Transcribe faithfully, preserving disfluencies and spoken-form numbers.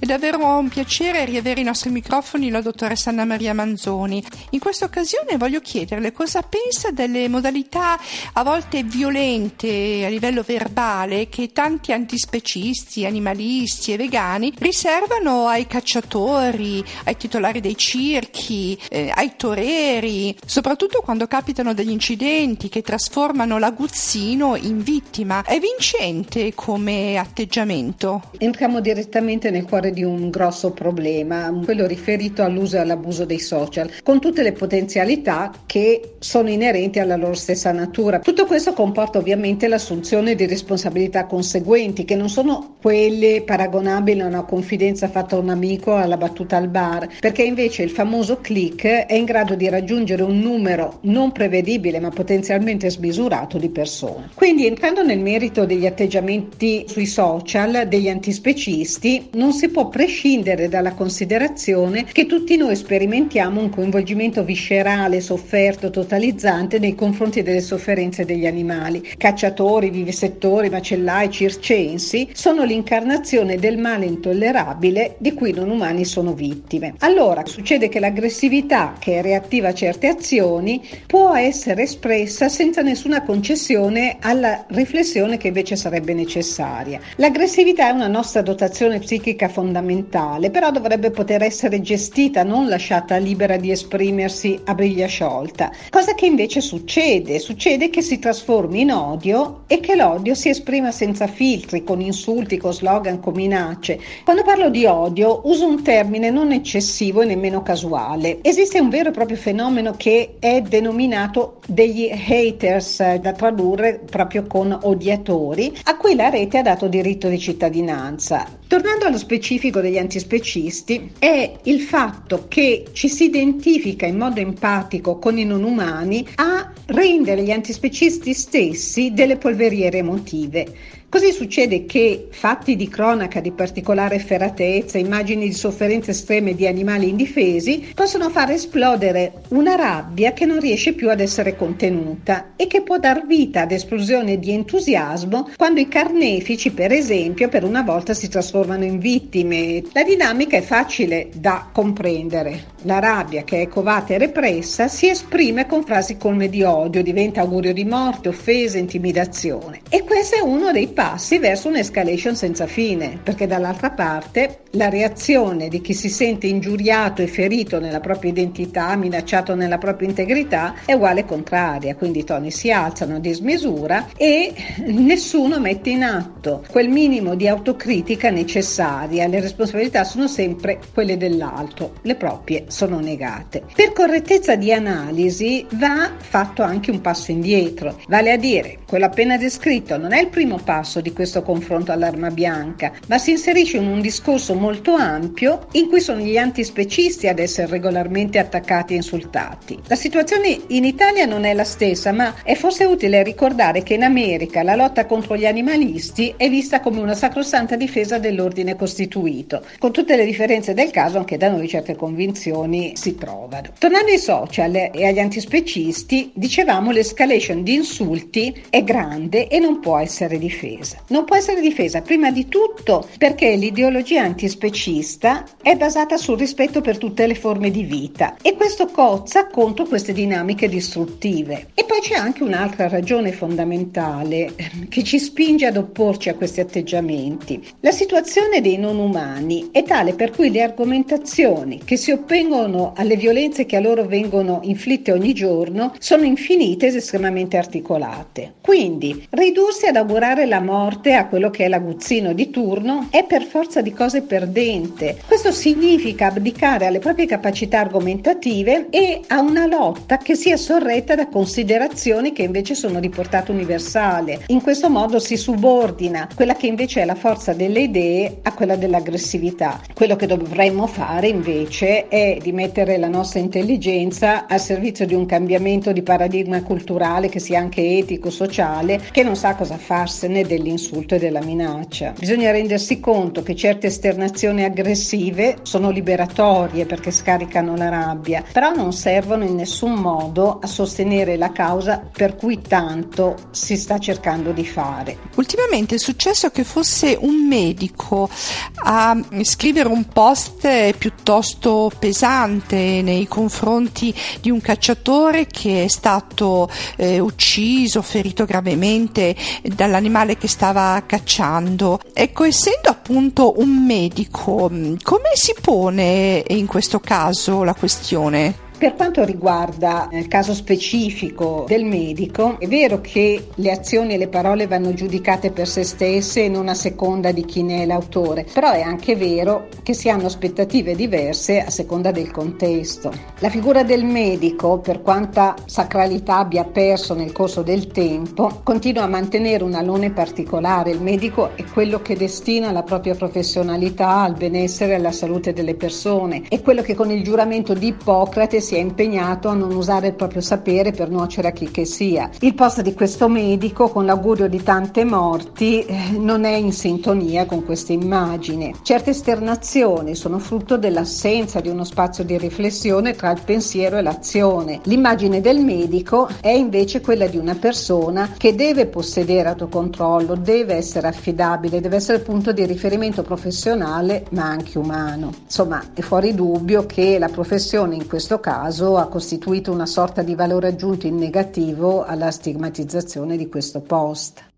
È davvero un piacere riavere i nostri microfoni la dottoressa Anna Maria Manzoni. In questa occasione voglio chiederle cosa pensa delle modalità a volte violente a livello verbale che tanti antispecisti, animalisti e vegani riservano ai cacciatori, ai titolari dei circhi, eh, ai toreri, soprattutto quando capitano degli incidenti che trasformano l'aguzzino in vittima. È vincente come atteggiamento? Entriamo direttamente nel cuore di un grosso problema, quello riferito all'uso e all'abuso dei social, con tutte le potenzialità che sono inerenti alla loro stessa natura. Tutto questo comporta ovviamente l'assunzione di responsabilità conseguenti, che non sono quelle paragonabili a una confidenza fatta a un amico alla battuta al bar, perché invece il famoso click è in grado di raggiungere un numero non prevedibile ma potenzialmente smisurato di persone. Quindi, entrando nel merito degli atteggiamenti sui social degli antispecisti, non si può prescindere dalla considerazione che tutti noi sperimentiamo un coinvolgimento viscerale, sofferto, totalizzante nei confronti delle sofferenze degli animali. Cacciatori, vivisettori, macellai, circensi sono l'incarnazione del male intollerabile di cui i non umani sono vittime. Allora succede che l'aggressività, che è reattiva a certe azioni, può essere espressa senza nessuna concessione alla riflessione che invece sarebbe necessaria. L'aggressività è una nostra dotazione psichica fondamentale, però dovrebbe poter essere gestita, non lasciata libera di esprimersi a briglia sciolta. Cosa che invece succede? Succede che si trasformi in odio e che l'odio si esprima senza filtri, con insulti, con slogan, con minacce. Quando parlo di odio uso un termine non eccessivo e nemmeno casuale. Esiste un vero e proprio fenomeno che è denominato degli haters, da tradurre proprio con odiatori, a cui la rete ha dato diritto di cittadinanza. Tornando allo specifico degli antispecisti, è il fatto che ci si identifica in modo empatico con i non umani a rendere gli antispecisti stessi delle polveriere emotive. Così succede che fatti di cronaca di particolare efferatezza, immagini di sofferenze estreme di animali indifesi, possono far esplodere una rabbia che non riesce più ad essere contenuta e che può dar vita ad esplosioni di entusiasmo quando i carnefici, per esempio, per una volta si trasformano in vittime. La dinamica è facile da comprendere. La rabbia, che è covata e repressa, si esprime con frasi colme di odio, diventa augurio di morte, offesa, intimidazione. E questo è uno dei passi verso un'escalation senza fine, perché dall'altra parte la reazione di chi si sente ingiuriato e ferito nella propria identità, minacciato nella propria integrità, è uguale e contraria, quindi i toni si alzano a dismisura e nessuno mette in atto quel minimo di autocritica necessaria. Le responsabilità sono sempre quelle dell'altro, le proprie sono negate. Per correttezza di analisi va fatto anche un passo indietro, vale a dire, quello appena descritto non è il primo passo di questo confronto all'arma bianca, ma si inserisce in un discorso molto ampio in cui sono gli antispecisti ad essere regolarmente attaccati e insultati. La situazione in Italia non è la stessa, ma è forse utile ricordare che in America la lotta contro gli animalisti è vista come una sacrosanta difesa dell'ordine costituito. Con tutte le differenze del caso, anche da noi certe convinzioni si trovano. Tornando ai social e agli antispecisti, dicevamo l'escalation di insulti è grande e non può essere difesa. Non può essere difesa prima di tutto perché l'ideologia antispecista è basata sul rispetto per tutte le forme di vita e questo cozza contro queste dinamiche distruttive. E poi c'è anche un'altra ragione fondamentale che ci spinge ad opporci a questi atteggiamenti. La situazione dei non umani è tale per cui le argomentazioni che si oppongono alle violenze che a loro vengono inflitte ogni giorno sono infinite ed estremamente articolate. Quindi ridursi ad augurare la morte a quello che è l'aguzzino di turno è per forza di cose perdente. Questo significa abdicare alle proprie capacità argomentative e a una lotta che sia sorretta da considerazioni che invece sono di portata universale. In questo modo si subordina quella che invece è la forza delle idee a quella dell'aggressività. Quello che dovremmo fare invece è di mettere la nostra intelligenza al servizio di un cambiamento di paradigma culturale che sia anche etico, sociale, che non sa cosa farsene dell'insulto e della minaccia. Bisogna rendersi conto che certe esternazioni aggressive sono liberatorie perché scaricano la rabbia, però non servono in nessun modo a sostenere la causa per cui tanto si sta cercando di fare. Ultimamente è successo che fosse un medico a scrivere un post piuttosto pesante nei confronti di un cacciatore che è stato eh, ucciso, ferito gravemente dall'animale che stava cacciando. Ecco, essendo appunto un medico, come si pone in questo caso la questione? Per quanto riguarda il caso specifico del medico, è vero che le azioni e le parole vanno giudicate per se stesse e non a seconda di chi ne è l'autore, però è anche vero che si hanno aspettative diverse a seconda del contesto. La figura del medico, per quanta sacralità abbia perso nel corso del tempo, continua a mantenere un alone particolare. Il medico è quello che destina la propria professionalità al benessere e alla salute delle persone, è quello che con il giuramento di Ippocrate si è impegnato a non usare il proprio sapere per nuocere a chi che sia. Il post di questo medico, con l'augurio di tante morti, eh, non è in sintonia con questa immagine. Certe esternazioni sono frutto dell'assenza di uno spazio di riflessione tra il pensiero e l'azione. L'immagine del medico è invece quella di una persona che deve possedere autocontrollo, deve essere affidabile, deve essere punto di riferimento professionale ma anche umano. Insomma, è fuori dubbio che la professione in questo caso ha costituito una sorta di valore aggiunto in negativo alla stigmatizzazione di questo post.